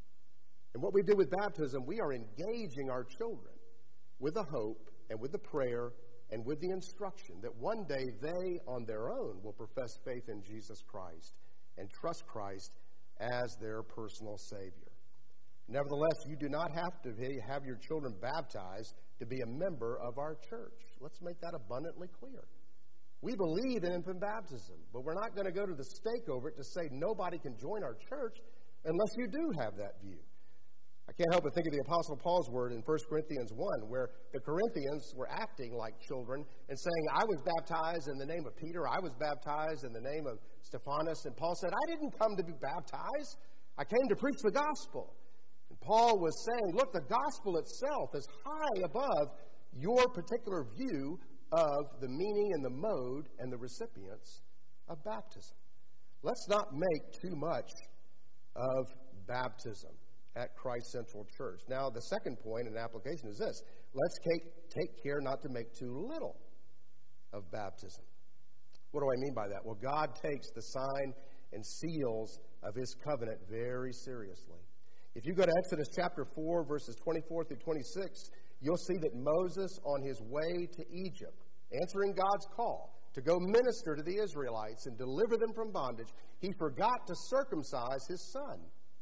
And what we do with baptism, we are engaging our children with the hope and with the prayer and with the instruction that one day they, on their own, will profess faith in Jesus Christ and trust Christ as their personal Savior. Nevertheless, you do not have to be, have your children baptized to be a member of our church. Let's make that abundantly clear. We believe in infant baptism, but we're not going to go to the stake over it to say nobody can join our church unless you do have that view. I can't help but think of the Apostle Paul's word in First Corinthians one, where the Corinthians were acting like children and saying, I was baptized in the name of Peter, I was baptized in the name of Stephanas, and Paul said, I didn't come to be baptized, I came to preach the gospel. And Paul was saying, look, the gospel itself is high above your particular view of the meaning and the mode and the recipients of baptism. Let's not make too much of baptism at Christ Central Church. Now, the second point in application is this. Let's take, take care not to make too little of baptism. What do I mean by that? Well, God takes the sign and seals of his covenant very seriously. If you go to Exodus chapter four, verses twenty-four through twenty-six, you'll see that Moses, on his way to Egypt, answering God's call to go minister to the Israelites and deliver them from bondage, he forgot to circumcise his son.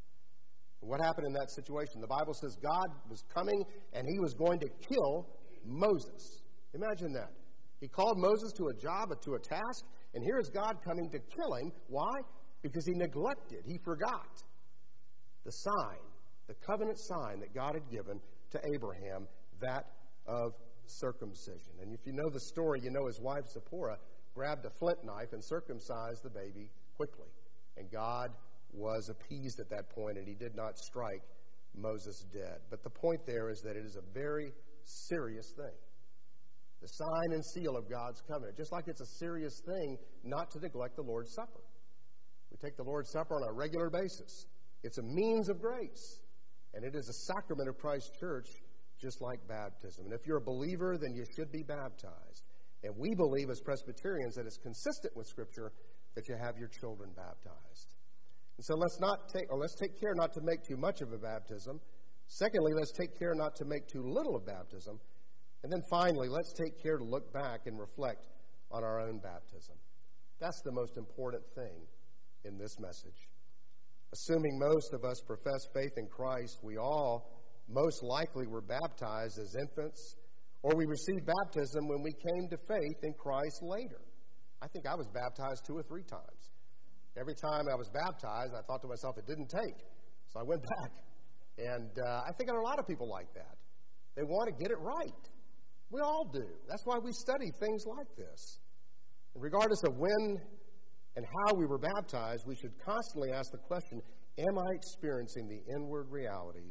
What happened in that situation? The Bible says God was coming and he was going to kill Moses. Imagine that. He called Moses to a job, to a task, and here is God coming to kill him. Why? Because he neglected, he forgot the sign, the covenant sign that God had given to Abraham, that of circumcision. And if you know the story, you know his wife Zipporah grabbed a flint knife and circumcised the baby quickly. And God was appeased at that point, and he did not strike Moses dead. But the point there is that it is a very serious thing. The sign and seal of God's covenant. Just like it's a serious thing not to neglect the Lord's Supper. We take the Lord's Supper on a regular basis. It's a means of grace, and it is a sacrament of Christ's church, just like baptism. And if you're a believer, then you should be baptized. And we believe as Presbyterians that it's consistent with Scripture that you have your children baptized. And so let's not take, or let's take care not to make too much of a baptism. Secondly, let's take care not to make too little of baptism. And then finally, let's take care to look back and reflect on our own baptism. That's the most important thing in this message. Assuming most of us profess faith in Christ, we all most likely were baptized as infants, or we received baptism when we came to faith in Christ later. I think I was baptized two or three times. Every time I was baptized, I thought to myself, it didn't take. So I went back. And uh, I think there are a lot of people like that. They want to get it right. We all do. That's why we study things like this. And regardless of when and how we were baptized, we should constantly ask the question, am I experiencing the inward realities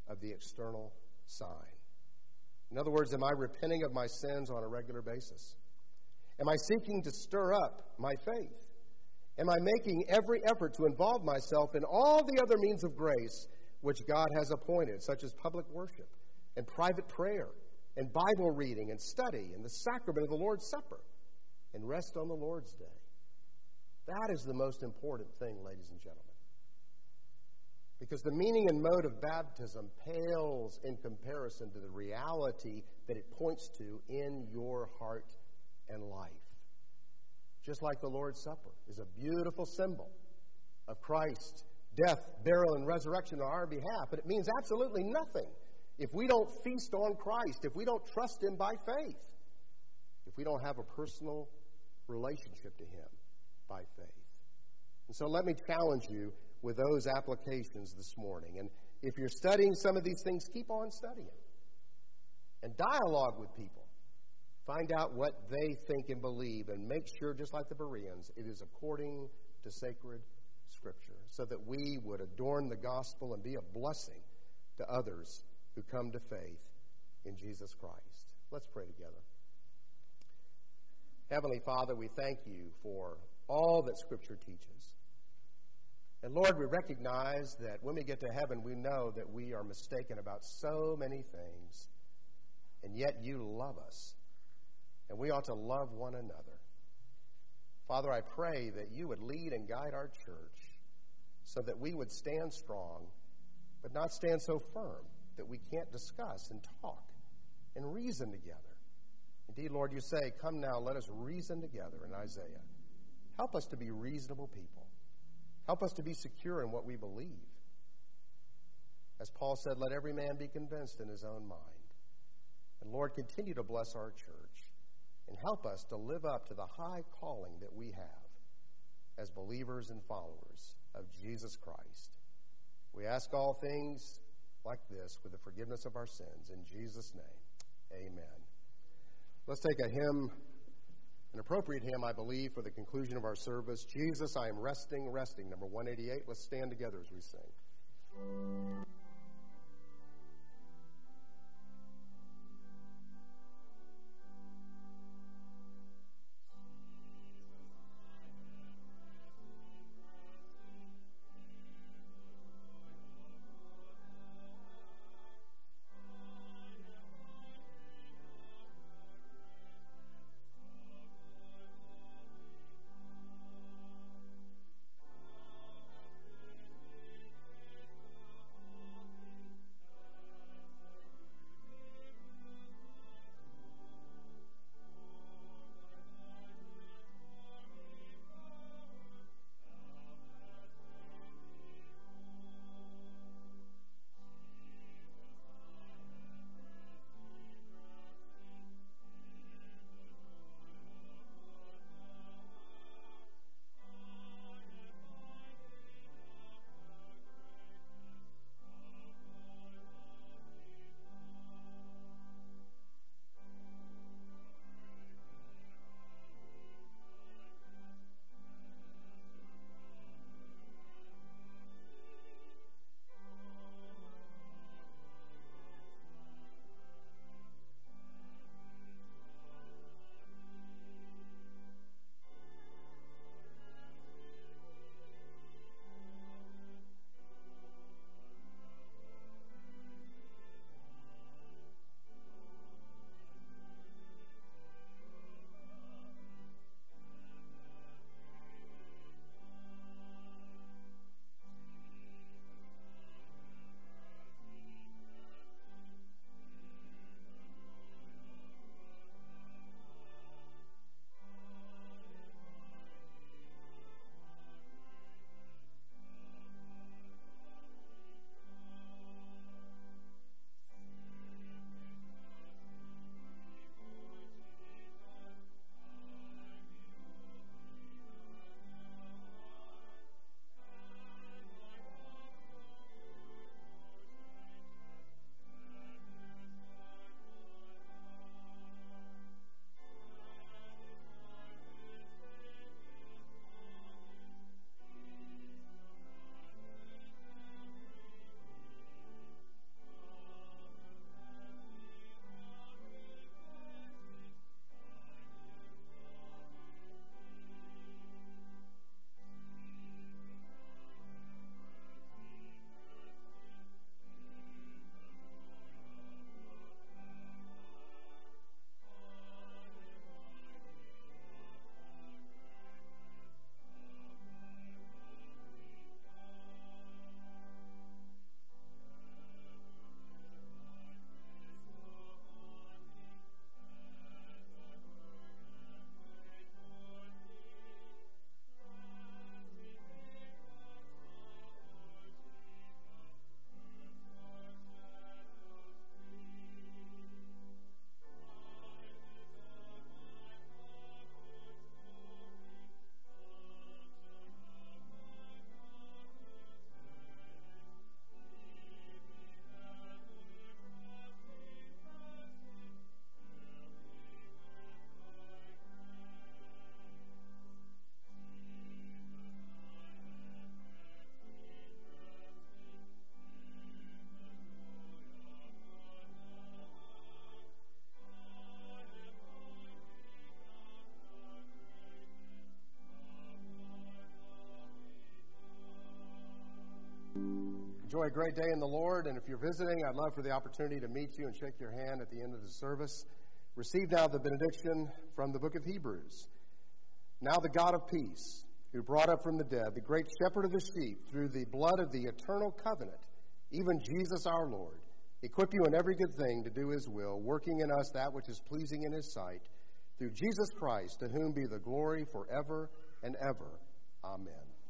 of the external sign. In other words, am I repenting of my sins on a regular basis? Am I seeking to stir up my faith? Am I making every effort to involve myself in all the other means of grace which God has appointed, such as public worship and private prayer and Bible reading and study and the sacrament of the Lord's Supper and rest on the Lord's day? That is the most important thing, ladies and gentlemen. Because the meaning and mode of baptism pales in comparison to the reality that it points to in your heart and life. Just like the Lord's Supper is a beautiful symbol of Christ's death, burial, and resurrection on our behalf, but it means absolutely nothing if we don't feast on Christ, if we don't trust Him by faith, if we don't have a personal relationship to Him by faith. And so let me challenge you with those applications this morning. And if you're studying some of these things, keep on studying. And dialogue with people. Find out what they think and believe, and make sure, just like the Bereans, it is according to sacred Scripture, so that we would adorn the gospel and be a blessing to others who come to faith in Jesus Christ. Let's pray together. Heavenly Father, we thank you for all that Scripture teaches. And Lord, we recognize that when we get to heaven, we know that we are mistaken about so many things, and yet you love us, and we ought to love one another. Father, I pray that you would lead and guide our church so that we would stand strong, but not stand so firm that we can't discuss and talk and reason together. Indeed, Lord, you say, come now, let us reason together in Isaiah. Help us to be reasonable people. Help us to be secure in what we believe. As Paul said, let every man be convinced in his own mind. And Lord, continue to bless our church and help us to live up to the high calling that we have as believers and followers of Jesus Christ. We ask all things like this with the forgiveness of our sins. In Jesus' name, amen. Let's take a hymn, an appropriate hymn, I believe, for the conclusion of our service. Jesus, I am resting, resting, number one eighty-eight. Let's stand together as we sing. Thank you. Enjoy a great day in the Lord, and if you're visiting, I'd love for the opportunity to meet you and shake your hand at the end of the service. Receive now the benediction from the book of Hebrews. Now the God of peace, who brought up from the dead the great shepherd of the sheep through the blood of the eternal covenant, even Jesus our Lord, equip you in every good thing to do his will, working in us that which is pleasing in his sight, through Jesus Christ, to whom be the glory forever and ever. Amen.